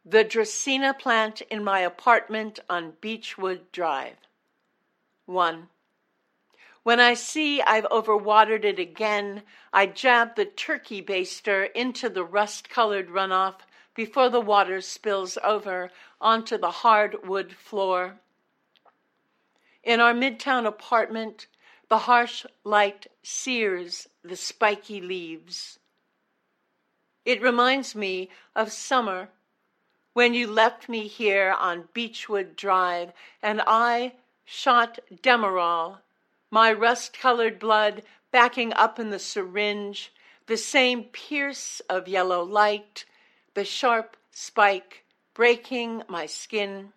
The Dracaena plant in my apartment on Beechwood Drive. 1. When I see I've overwatered it again, I jab the turkey baster into the rust-colored runoff before the water spills over onto the hardwood floor. In our midtown apartment, the harsh light sears the spiky leaves. It reminds me of summer, when you left me here on Beechwood Drive and I shot Demerol, my rust-colored blood backing up in the syringe, the same pierce of yellow light, the sharp spike breaking my skin.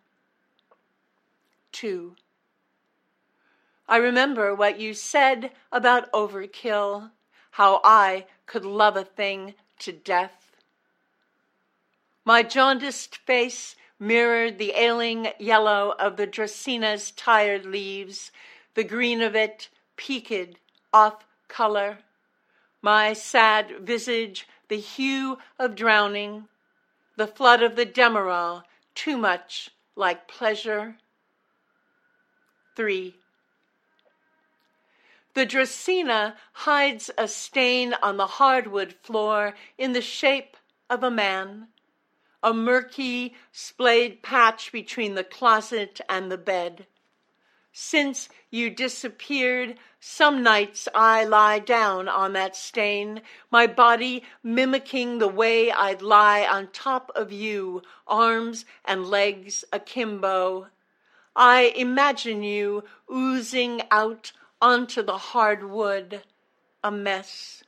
2. I remember what you said about overkill, how I could love a thing to death. My jaundiced face mirrored the ailing yellow of the Draceena's tired leaves, the green of it peaked off color. My sad visage, the hue of drowning, the flood of the Demerol, too much like pleasure. 3. The Dracaena hides a stain on the hardwood floor in the shape of a man, a murky, splayed patch between the closet and the bed. Since you disappeared, some nights I lie down on that stain, my body mimicking the way I'd lie on top of you, arms and legs akimbo. I imagine you oozing out onto the hardwood, a mess.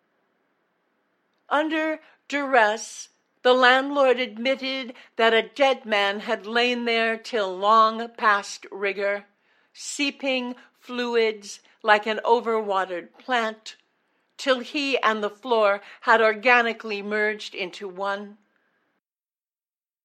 Under duress, the landlord admitted that a dead man had lain there till long past rigor, seeping fluids like an overwatered plant, till he and the floor had organically merged into one.